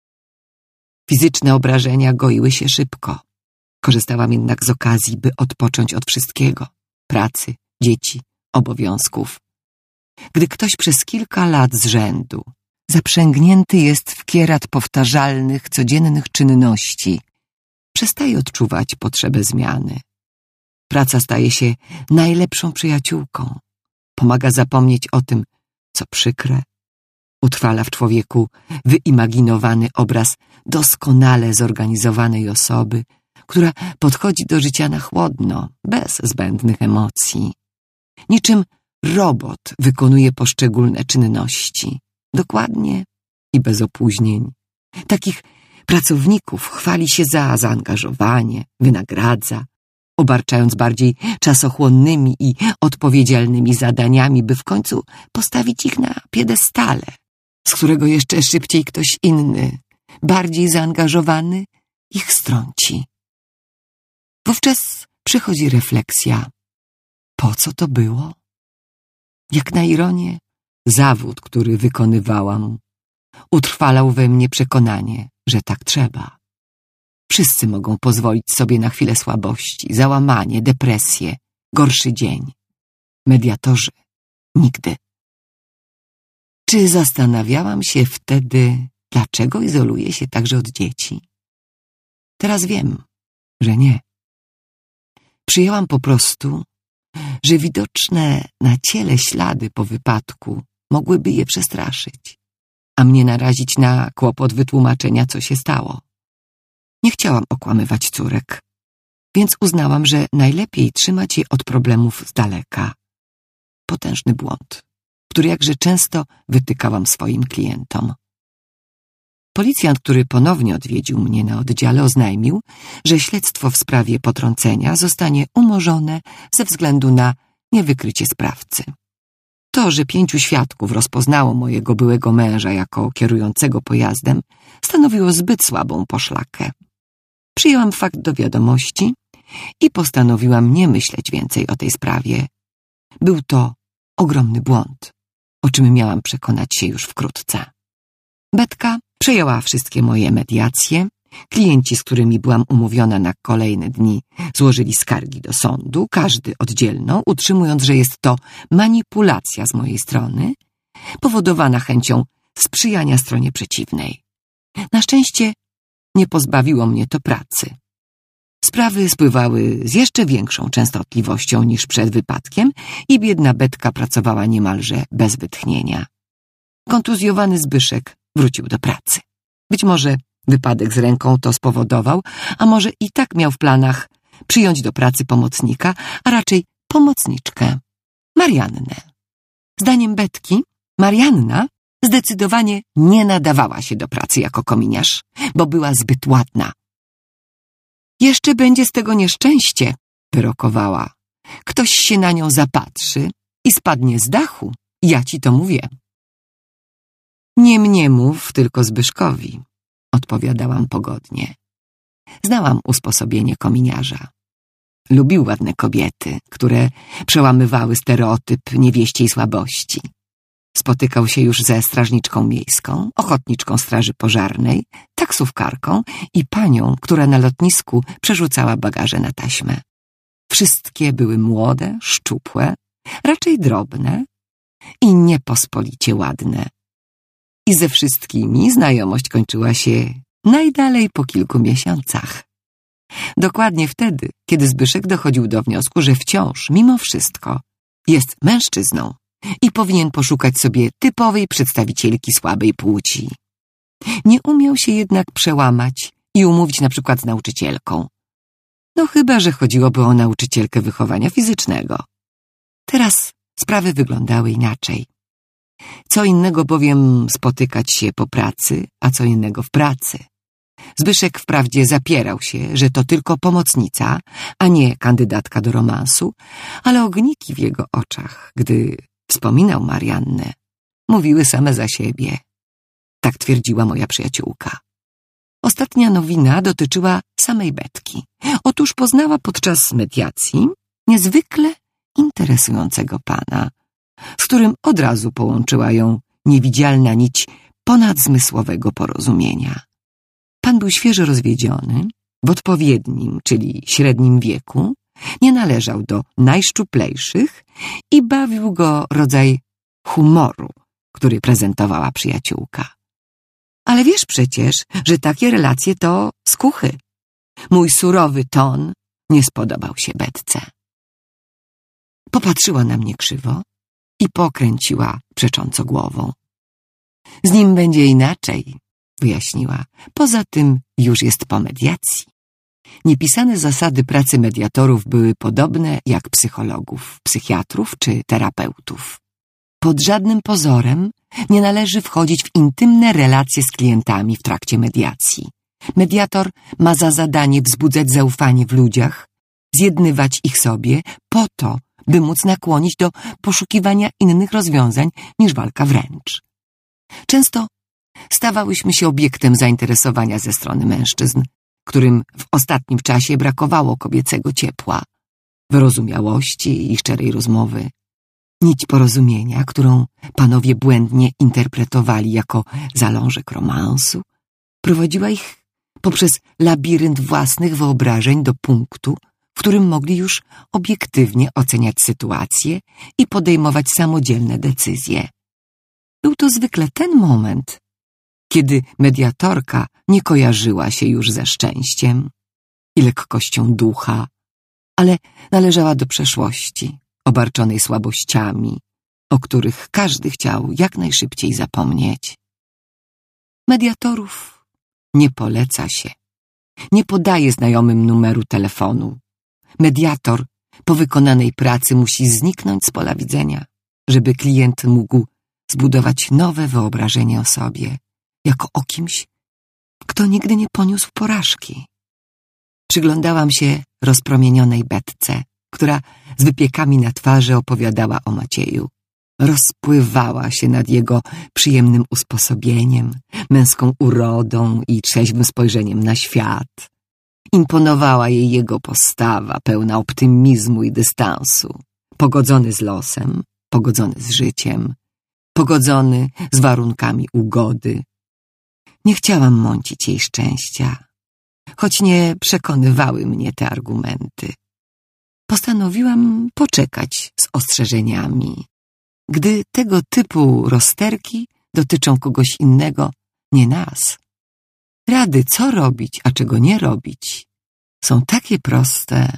Fizyczne obrażenia goiły się szybko. Korzystałam jednak z okazji, by odpocząć od wszystkiego. Pracy, dzieci, obowiązków. Gdy ktoś przez kilka lat z rzędu zaprzęgnięty jest w kierat powtarzalnych, codziennych czynności, przestaje odczuwać potrzebę zmiany. Praca staje się najlepszą przyjaciółką. Pomaga zapomnieć o tym, co przykre. Utrwala w człowieku wyimaginowany obraz doskonale zorganizowanej osoby, która podchodzi do życia na chłodno, bez zbędnych emocji. Niczym robot wykonuje poszczególne czynności, dokładnie i bez opóźnień. Takich pracowników chwali się za zaangażowanie, wynagradza, obarczając bardziej czasochłonnymi i odpowiedzialnymi zadaniami, by w końcu postawić ich na piedestale, z którego jeszcze szybciej ktoś inny, bardziej zaangażowany, ich strąci. Wówczas przychodzi refleksja. Po co to było? Jak na ironię, zawód, który wykonywałam, utrwalał we mnie przekonanie, że tak trzeba. Wszyscy mogą pozwolić sobie na chwilę słabości, załamanie, depresję, gorszy dzień. Mediatorzy nigdy. Czy zastanawiałam się wtedy, dlaczego izoluję się także od dzieci? Teraz wiem, że nie. Przyjęłam po prostu, że widoczne na ciele ślady po wypadku mogłyby je przestraszyć, a mnie narazić na kłopot wytłumaczenia, co się stało. Nie chciałam okłamywać córek, więc uznałam, że najlepiej trzymać je od problemów z daleka. Potężny błąd, który jakże często wytykałam swoim klientom. Policjant, który ponownie odwiedził mnie na oddziale, oznajmił, że śledztwo w sprawie potrącenia zostanie umorzone ze względu na niewykrycie sprawcy. To, że pięciu świadków rozpoznało mojego byłego męża jako kierującego pojazdem, stanowiło zbyt słabą poszlakę. Przyjęłam fakt do wiadomości i postanowiłam nie myśleć więcej o tej sprawie. Był to ogromny błąd, o czym miałam przekonać się już wkrótce. Betka przejęła wszystkie moje mediacje. Klienci, z którymi byłam umówiona na kolejne dni, złożyli skargi do sądu, każdy oddzielną, utrzymując, że jest to manipulacja z mojej strony, powodowana chęcią sprzyjania stronie przeciwnej. Na szczęście nie pozbawiło mnie to pracy. Sprawy spływały z jeszcze większą częstotliwością niż przed wypadkiem i biedna Betka pracowała niemalże bez wytchnienia. Kontuzjowany Zbyszek wrócił do pracy. Być może wypadek z ręką to spowodował, a może i tak miał w planach przyjąć do pracy pomocnika, a raczej pomocniczkę, Mariannę. Zdaniem Betki, Marianna zdecydowanie nie nadawała się do pracy jako kominiarz, bo była zbyt ładna. Jeszcze będzie z tego nieszczęście, wyrokowała. Ktoś się na nią zapatrzy i spadnie z dachu, ja ci to mówię. Nie mnie mów, tylko Zbyszkowi, odpowiadałam pogodnie. Znałam usposobienie kominiarza. Lubił ładne kobiety, które przełamywały stereotyp niewieściej słabości. Spotykał się już ze strażniczką miejską, ochotniczką straży pożarnej, taksówkarką i panią, która na lotnisku przerzucała bagaże na taśmę. Wszystkie były młode, szczupłe, raczej drobne i niepospolicie ładne. I ze wszystkimi znajomość kończyła się najdalej po kilku miesiącach. Dokładnie wtedy, kiedy Zbyszek dochodził do wniosku, że wciąż, mimo wszystko, jest mężczyzną i powinien poszukać sobie typowej przedstawicielki słabej płci. Nie umiał się jednak przełamać i umówić na przykład z nauczycielką. No chyba, że chodziłoby o nauczycielkę wychowania fizycznego. Teraz sprawy wyglądały inaczej. Co innego bowiem spotykać się po pracy, a co innego w pracy. Zbyszek wprawdzie zapierał się, że to tylko pomocnica, a nie kandydatka do romansu, ale ogniki w jego oczach, gdy wspominał Mariannę, mówiły same za siebie. Tak twierdziła moja przyjaciółka. Ostatnia nowina dotyczyła samej Betki. Otóż poznała podczas mediacji niezwykle interesującego pana, z którym od razu połączyła ją niewidzialna nić ponadzmysłowego porozumienia. Pan był świeżo rozwiedziony, w odpowiednim, czyli średnim wieku, nie należał do najszczuplejszych i bawił go rodzaj humoru, który prezentowała przyjaciółka. Ale wiesz przecież, że takie relacje to skuchy. Mój surowy ton nie spodobał się Betce. Popatrzyła na mnie krzywo i pokręciła przecząco głową. Z nim będzie inaczej, wyjaśniła. Poza tym już jest po mediacji. Niepisane zasady pracy mediatorów były podobne jak psychologów, psychiatrów czy terapeutów. Pod żadnym pozorem nie należy wchodzić w intymne relacje z klientami w trakcie mediacji. Mediator ma za zadanie wzbudzać zaufanie w ludziach, zjednywać ich sobie po to, by móc nakłonić do poszukiwania innych rozwiązań niż walka wręcz. Często stawałyśmy się obiektem zainteresowania ze strony mężczyzn, którym w ostatnim czasie brakowało kobiecego ciepła, wyrozumiałości i szczerej rozmowy. Nić porozumienia, którą panowie błędnie interpretowali jako zalążek romansu, prowadziła ich poprzez labirynt własnych wyobrażeń do punktu, w którym mogli już obiektywnie oceniać sytuację i podejmować samodzielne decyzje. Był to zwykle ten moment, kiedy mediatorka nie kojarzyła się już ze szczęściem i lekkością ducha, ale należała do przeszłości, obarczonej słabościami, o których każdy chciał jak najszybciej zapomnieć. Mediatorów nie poleca się, nie podaje znajomym numeru telefonu. Mediator po wykonanej pracy musi zniknąć z pola widzenia, żeby klient mógł zbudować nowe wyobrażenie o sobie, jako o kimś, kto nigdy nie poniósł porażki. Przyglądałam się rozpromienionej Betce, która z wypiekami na twarzy opowiadała o Macieju. Rozpływała się nad jego przyjemnym usposobieniem, męską urodą i trzeźwym spojrzeniem na świat. Imponowała jej jego postawa, pełna optymizmu i dystansu, pogodzony z losem, pogodzony z życiem, pogodzony z warunkami ugody. Nie chciałam mącić jej szczęścia, choć nie przekonywały mnie te argumenty. Postanowiłam poczekać z ostrzeżeniami, gdy tego typu rozterki dotyczą kogoś innego, nie nas. Rady, co robić, a czego nie robić, są takie proste.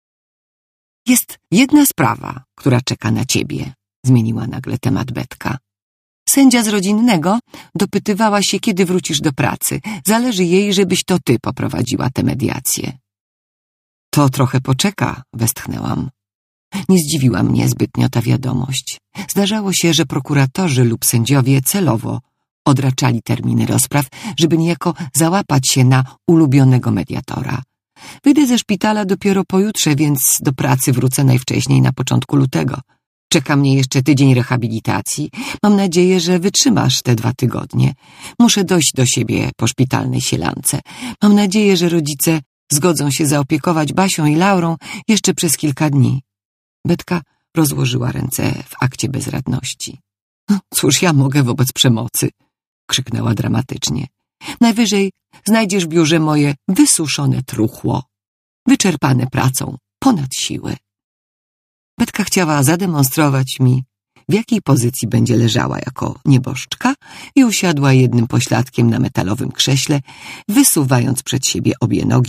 Jest jedna sprawa, która czeka na ciebie, zmieniła nagle temat Betka. Sędzia z rodzinnego dopytywała się, kiedy wrócisz do pracy. Zależy jej, żebyś to ty poprowadziła tę mediację. To trochę poczeka, westchnęłam. Nie zdziwiła mnie zbytnio ta wiadomość. Zdarzało się, że prokuratorzy lub sędziowie celowo odraczali terminy rozpraw, żeby niejako załapać się na ulubionego mediatora. Wyjdę ze szpitala dopiero pojutrze, więc do pracy wrócę najwcześniej na początku lutego. Czeka mnie jeszcze tydzień rehabilitacji. Mam nadzieję, że wytrzymasz te dwa tygodnie. Muszę dojść do siebie po szpitalnej sielance. Mam nadzieję, że rodzice zgodzą się zaopiekować Basią i Laurą jeszcze przez kilka dni. Betka rozłożyła ręce w akcie bezradności. No, cóż ja mogę wobec przemocy? Krzyknęła dramatycznie. Najwyżej znajdziesz w biurze moje wysuszone truchło, wyczerpane pracą ponad siły. Betka chciała zademonstrować mi, w jakiej pozycji będzie leżała jako nieboszczka i usiadła jednym pośladkiem na metalowym krześle, wysuwając przed siebie obie nogi,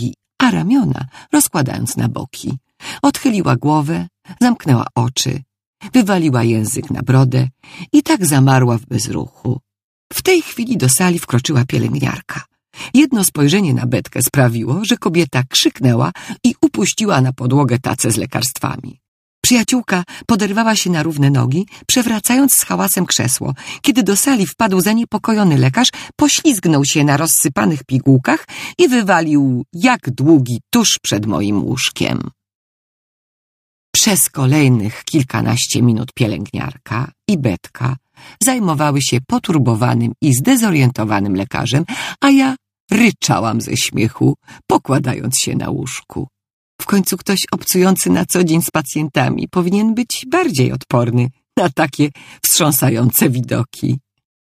a ramiona rozkładając na boki. Odchyliła głowę, zamknęła oczy, wywaliła język na brodę i tak zamarła w bezruchu. W tej chwili do sali wkroczyła pielęgniarka. Jedno spojrzenie na Betkę sprawiło, że kobieta krzyknęła i upuściła na podłogę tacę z lekarstwami. Przyjaciółka poderwała się na równe nogi, przewracając z hałasem krzesło. Kiedy do sali wpadł zaniepokojony lekarz, poślizgnął się na rozsypanych pigułkach i wywalił jak długi tuż przed moim łóżkiem. Przez kolejnych kilkanaście minut pielęgniarka i Betka zajmowały się poturbowanym i zdezorientowanym lekarzem, a ja ryczałam ze śmiechu, pokładając się na łóżku. W końcu ktoś obcujący na co dzień z pacjentami powinien być bardziej odporny na takie wstrząsające widoki.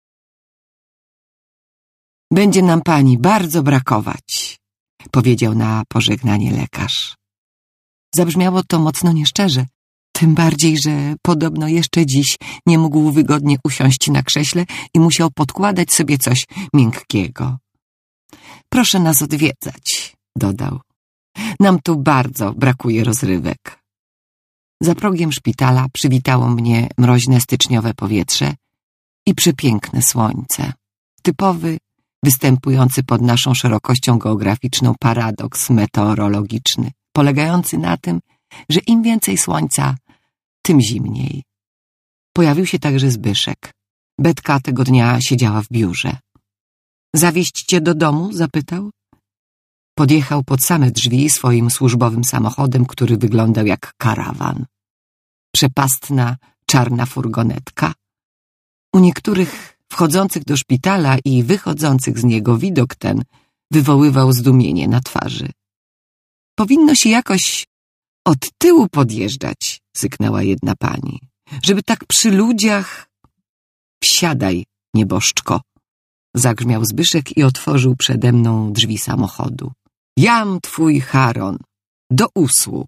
Będzie nam pani bardzo brakować, powiedział na pożegnanie lekarz. Zabrzmiało to mocno nieszczerze, tym bardziej, że podobno jeszcze dziś nie mógł wygodnie usiąść na krześle i musiał podkładać sobie coś miękkiego. Proszę nas odwiedzać, dodał. Nam tu bardzo brakuje rozrywek. Za progiem szpitala przywitało mnie mroźne styczniowe powietrze i przepiękne słońce. Typowy, występujący pod naszą szerokością geograficzną paradoks meteorologiczny, polegający na tym, że im więcej słońca, tym zimniej. Pojawił się także Zbyszek. Betka tego dnia siedziała w biurze. Zawieźć cię do domu? Zapytał. Podjechał pod same drzwi swoim służbowym samochodem, który wyglądał jak karawan. Przepastna, czarna furgonetka. U niektórych wchodzących do szpitala i wychodzących z niego widok ten wywoływał zdumienie na twarzy. Powinno się jakoś od tyłu podjeżdżać, syknęła jedna pani. Żeby tak przy ludziach... Wsiadaj, nieboszczko, zagrzmiał Zbyszek i otworzył przede mną drzwi samochodu. Jam twój Charon, do usług.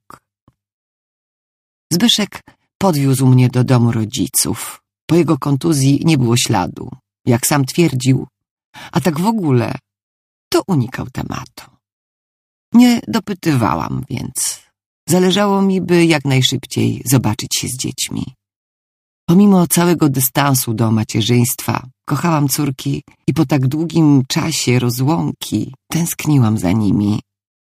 Zbyszek podwiózł mnie do domu rodziców. Po jego kontuzji nie było śladu, jak sam twierdził, a tak w ogóle to unikał tematu. Nie dopytywałam więc. Zależało mi, by jak najszybciej zobaczyć się z dziećmi. Pomimo całego dystansu do macierzyństwa, kochałam córki i po tak długim czasie rozłąki tęskniłam za nimi.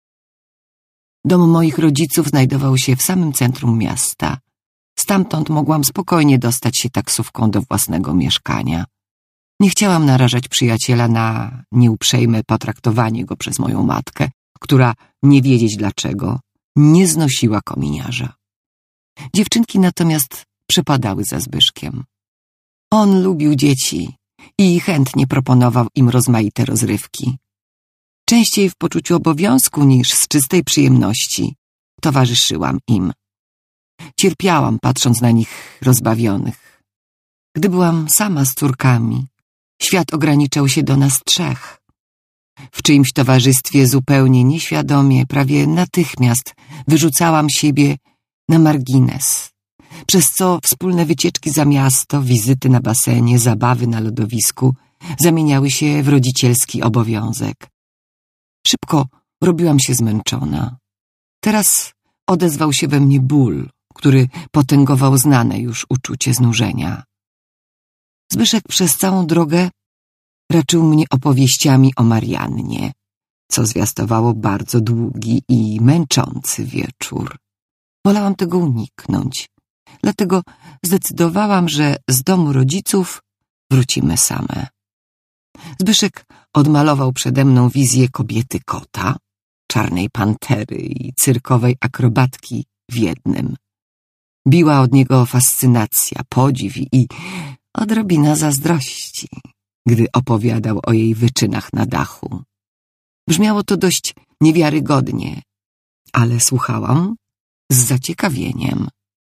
Dom moich rodziców znajdował się w samym centrum miasta. Stamtąd mogłam spokojnie dostać się taksówką do własnego mieszkania. Nie chciałam narażać przyjaciela na nieuprzejme potraktowanie go przez moją matkę, która, nie wiedzieć dlaczego, nie znosiła kominiarza. Dziewczynki natomiast przepadały za Zbyszkiem. On lubił dzieci i chętnie proponował im rozmaite rozrywki. Częściej w poczuciu obowiązku niż z czystej przyjemności towarzyszyłam im. Cierpiałam, patrząc na nich rozbawionych. Gdy byłam sama z córkami, świat ograniczał się do nas trzech. W czyimś towarzystwie zupełnie nieświadomie, prawie natychmiast wyrzucałam siebie na margines, przez co wspólne wycieczki za miasto, wizyty na basenie, zabawy na lodowisku zamieniały się w rodzicielski obowiązek. Szybko robiłam się zmęczona. Teraz odezwał się we mnie ból, który potęgował znane już uczucie znużenia. Zbyszek przez całą drogę raczył mnie opowieściami o Mariannie, co zwiastowało bardzo długi i męczący wieczór. Wolałam tego uniknąć, dlatego zdecydowałam, że z domu rodziców wrócimy same. Zbyszek odmalował przede mną wizję kobiety kota, czarnej pantery i cyrkowej akrobatki w jednym. Biła od niego fascynacja, podziw i odrobina zazdrości, gdy opowiadał o jej wyczynach na dachu. Brzmiało to dość niewiarygodnie, ale słuchałam z zaciekawieniem.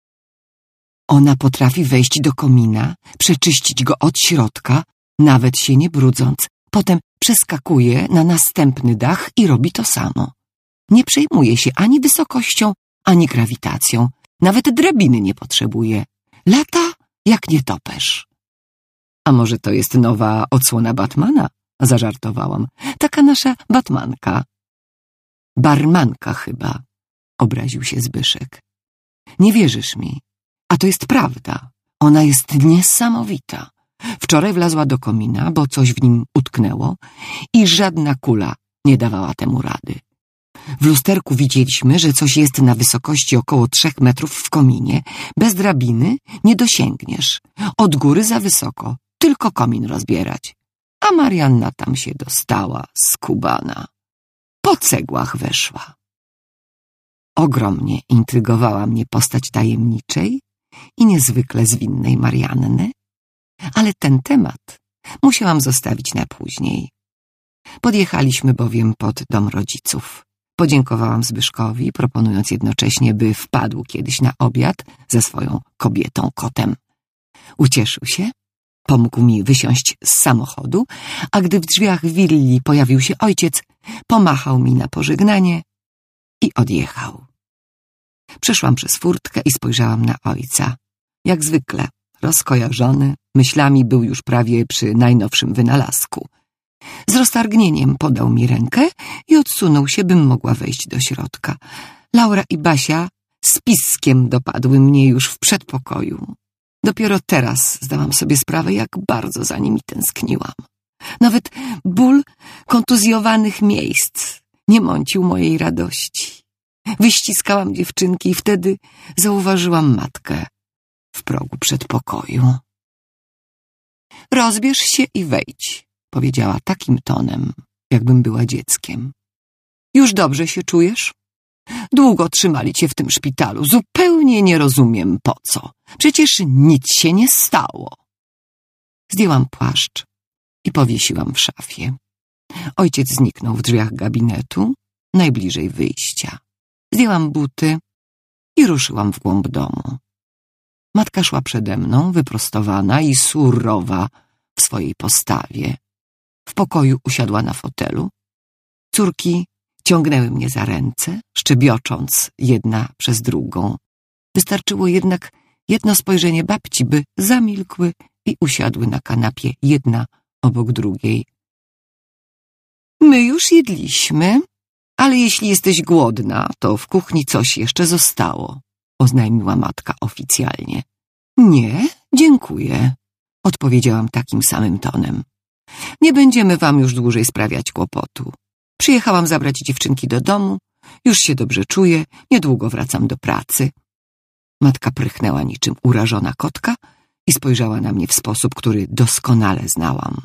Ona potrafi wejść do komina, przeczyścić go od środka, nawet się nie brudząc. Potem przeskakuje na następny dach i robi to samo. Nie przejmuje się ani wysokością, ani grawitacją. Nawet drabiny nie potrzebuje. Lata jak nietoperz. A może to jest nowa odsłona Batmana? Zażartowałam. Taka nasza Batmanka. Barmanka chyba, obraził się Zbyszek. Nie wierzysz mi, a to jest prawda. Ona jest niesamowita. Wczoraj wlazła do komina, bo coś w nim utknęło i żadna kula nie dawała temu rady. W lusterku widzieliśmy, że coś jest na wysokości około trzech metrów w kominie. Bez drabiny nie dosięgniesz. Od góry za wysoko, tylko komin rozbierać. A Marianna tam się dostała, skubana. Po cegłach weszła. Ogromnie intrygowała mnie postać tajemniczej i niezwykle zwinnej Marianny, ale ten temat musiałam zostawić na później. Podjechaliśmy bowiem pod dom rodziców. Podziękowałam Zbyszkowi, proponując jednocześnie, by wpadł kiedyś na obiad ze swoją kobietą kotem. Ucieszył się, pomógł mi wysiąść z samochodu, a gdy w drzwiach willi pojawił się ojciec, pomachał mi na pożegnanie i odjechał. Przeszłam przez furtkę i spojrzałam na ojca. Jak zwykle, rozkojarzony, myślami był już prawie przy najnowszym wynalazku. Z roztargnieniem podał mi rękę i odsunął się, bym mogła wejść do środka. Laura i Basia z piskiem dopadły mnie już w przedpokoju. Dopiero teraz zdałam sobie sprawę, jak bardzo za nimi tęskniłam. Nawet ból kontuzjowanych miejsc nie mącił mojej radości. Wyściskałam dziewczynki i wtedy zauważyłam matkę w progu przedpokoju. Rozbierz się i wejdź, powiedziała takim tonem, jakbym była dzieckiem. Już dobrze się czujesz? Długo trzymali cię w tym szpitalu. Zupełnie nie rozumiem po co. Przecież nic się nie stało. Zdjęłam płaszcz i powiesiłam w szafie. Ojciec zniknął w drzwiach gabinetu, najbliżej wyjścia. Zdjęłam buty i ruszyłam w głąb domu. Matka szła przede mną, wyprostowana i surowa w swojej postawie. W pokoju usiadła na fotelu. Córki ciągnęły mnie za ręce, szczebiocząc jedna przez drugą. Wystarczyło jednak jedno spojrzenie babci, by zamilkły i usiadły na kanapie jedna obok drugiej. My już jedliśmy, ale jeśli jesteś głodna, to w kuchni coś jeszcze zostało, oznajmiła matka oficjalnie. Nie, dziękuję, odpowiedziałam takim samym tonem. Nie będziemy wam już dłużej sprawiać kłopotu. Przyjechałam zabrać dziewczynki do domu, już się dobrze czuję, niedługo wracam do pracy. Matka prychnęła niczym urażona kotka i spojrzała na mnie w sposób, który doskonale znałam.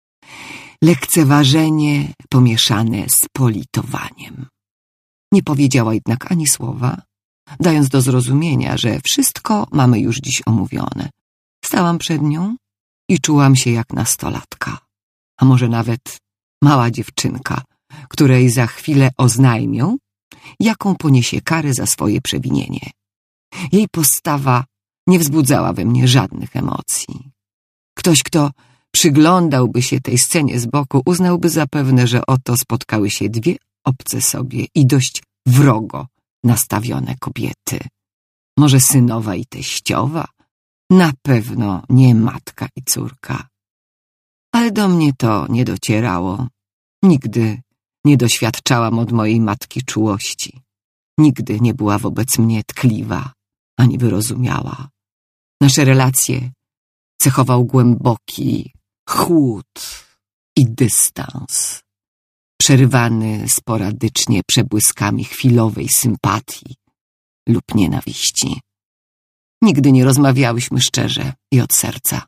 Lekceważenie pomieszane z politowaniem. Nie powiedziała jednak ani słowa, dając do zrozumienia, że wszystko mamy już dziś omówione. Stałam przed nią i czułam się jak nastolatka, a może nawet mała dziewczynka, której za chwilę oznajmią, jaką poniesie karę za swoje przewinienie. Jej postawa nie wzbudzała we mnie żadnych emocji. Ktoś, kto przyglądałby się tej scenie z boku, uznałby zapewne, że oto spotkały się dwie obce sobie i dość wrogo nastawione kobiety. Może synowa i teściowa? Na pewno nie matka i córka. Ale do mnie to nie docierało. Nigdy nie doświadczałam od mojej matki czułości. Nigdy nie była wobec mnie tkliwa, ani wyrozumiała. Nasze relacje cechował głęboki chłód i dystans, przerywany sporadycznie przebłyskami chwilowej sympatii lub nienawiści. Nigdy nie rozmawiałyśmy szczerze i od serca.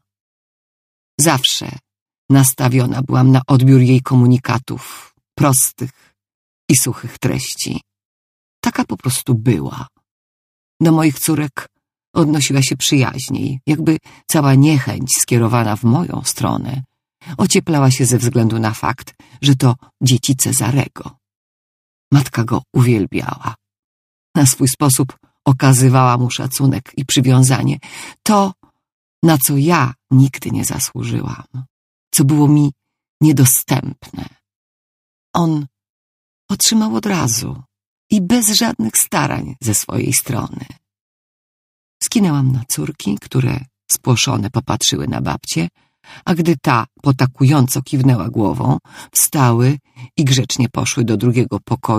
Zawsze nastawiona byłam na odbiór jej komunikatów, prostych i suchych treści. Taka po prostu była. Do moich córek odnosiła się przyjaźniej, jakby cała niechęć skierowana w moją stronę ocieplała się ze względu na fakt, że to dzieci Cezarego. Matka go uwielbiała. Na swój sposób okazywała mu szacunek i przywiązanie. To, na co ja nigdy nie zasłużyłam, co było mi niedostępne. On otrzymał od razu i bez żadnych starań ze swojej strony. Skinęłam na córki, które spłoszone popatrzyły na babcię, a gdy ta potakująco kiwnęła głową, wstały i grzecznie poszły do drugiego pokoju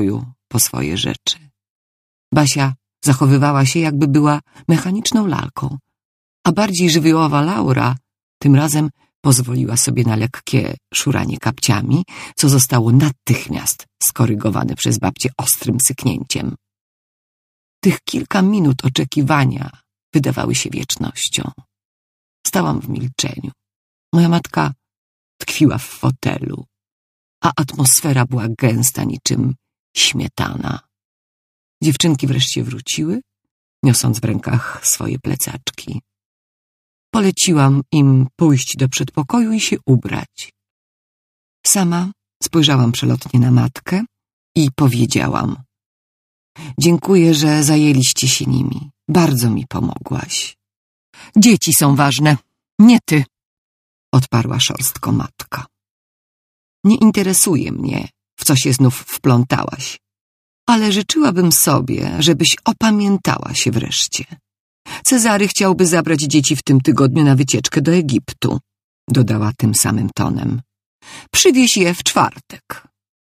po swoje rzeczy. Basia zachowywała się, jakby była mechaniczną lalką, a bardziej żywiołowa Laura tym razem pozwoliła sobie na lekkie szuranie kapciami, co zostało natychmiast skorygowane przez babcię ostrym syknięciem. Tych kilka minut oczekiwania wydawały się wiecznością. Stałam w milczeniu. Moja matka tkwiła w fotelu, a atmosfera była gęsta niczym śmietana. Dziewczynki wreszcie wróciły, niosąc w rękach swoje plecaczki. Poleciłam im pójść do przedpokoju i się ubrać. Sama spojrzałam przelotnie na matkę i powiedziałam: dziękuję, że zajęliście się nimi. Bardzo mi pomogłaś. Dzieci są ważne, nie ty, odparła szorstko matka. Nie interesuje mnie, w co się znów wplątałaś, ale życzyłabym sobie, żebyś opamiętała się wreszcie. Cezary chciałby zabrać dzieci w tym tygodniu na wycieczkę do Egiptu, dodała tym samym tonem. Przywieź je w czwartek.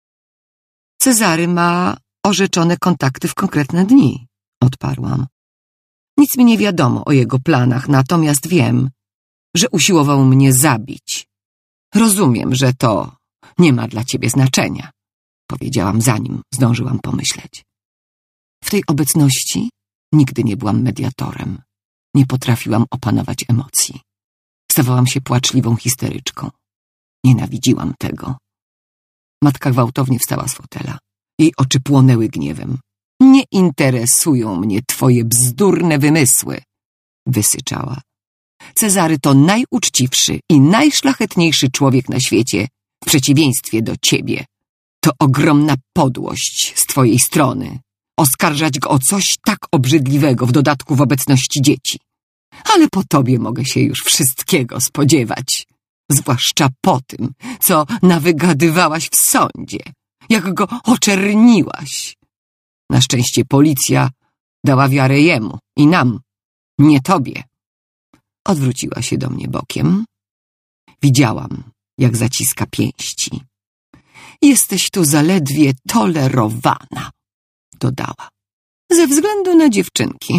Cezary ma orzeczone kontakty w konkretne dni, odparłam. Nic mi nie wiadomo o jego planach, natomiast wiem, że usiłował mnie zabić. Rozumiem, że to nie ma dla ciebie znaczenia, powiedziałam, zanim zdążyłam pomyśleć. W tej obecności nigdy nie byłam mediatorem. Nie potrafiłam opanować emocji. Stawałam się płaczliwą histeryczką. Nienawidziłam tego. Matka gwałtownie wstała z fotela. Jej oczy płonęły gniewem. Nie interesują mnie twoje bzdurne wymysły, wysyczała. Cezary to najuczciwszy i najszlachetniejszy człowiek na świecie, w przeciwieństwie do ciebie. To ogromna podłość z twojej strony oskarżać go o coś tak obrzydliwego, w dodatku w obecności dzieci. Ale po tobie mogę się już wszystkiego spodziewać, zwłaszcza po tym, co nawygadywałaś w sądzie, jak go oczerniłaś. Na szczęście policja dała wiarę jemu i nam, nie tobie. Odwróciła się do mnie bokiem. Widziałam, jak zaciska pięści. Jesteś tu zaledwie tolerowana, dodała, ze względu na dziewczynki.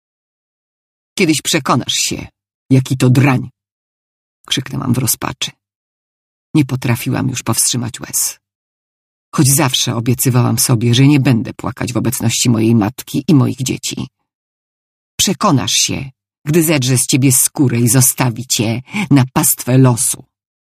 Kiedyś przekonasz się, jaki to drań, krzyknęłam w rozpaczy. Nie potrafiłam już powstrzymać łez. Choć zawsze obiecywałam sobie, że nie będę płakać w obecności mojej matki i moich dzieci. Przekonasz się, gdy zedrze z ciebie skórę i zostawi cię na pastwę losu.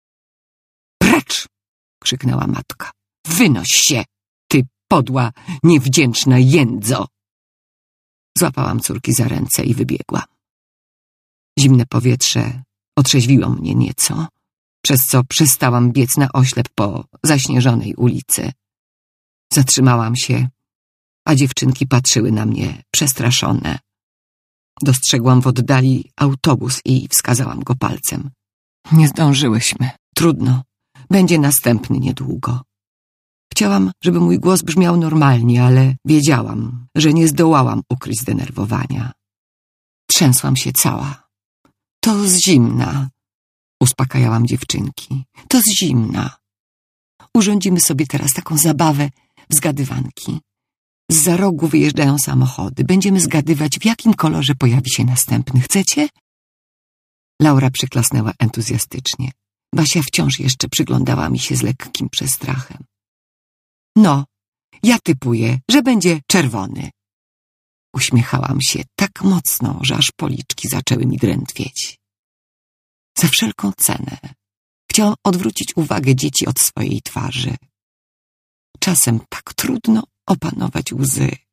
Precz! Krzyknęła matka. Wynoś się, ty podła, niewdzięczna jędzo! Złapałam córki za ręce i wybiegłam. Zimne powietrze otrzeźwiło mnie nieco, przez co przestałam biec na oślep po zaśnieżonej ulicy. Zatrzymałam się, a dziewczynki patrzyły na mnie przestraszone. Dostrzegłam w oddali autobus i wskazałam go palcem. Nie zdążyłyśmy. Trudno. Będzie następny niedługo. Chciałam, żeby mój głos brzmiał normalnie, ale wiedziałam, że nie zdołałam ukryć zdenerwowania. Trzęsłam się cała. To z zimna, uspokajałam dziewczynki. To z zimna. Urządzimy sobie teraz taką zabawę w zgadywanki. Zza rogu wyjeżdżają samochody. Będziemy zgadywać, w jakim kolorze pojawi się następny. Chcecie? Laura przyklasnęła entuzjastycznie. Basia wciąż jeszcze przyglądała mi się z lekkim przestrachem. No, ja typuję, że będzie czerwony. Uśmiechałam się tak mocno, że aż policzki zaczęły mi drętwieć. Za wszelką cenę chciałam odwrócić uwagę dzieci od swojej twarzy. Czasem tak trudno opanować łzy.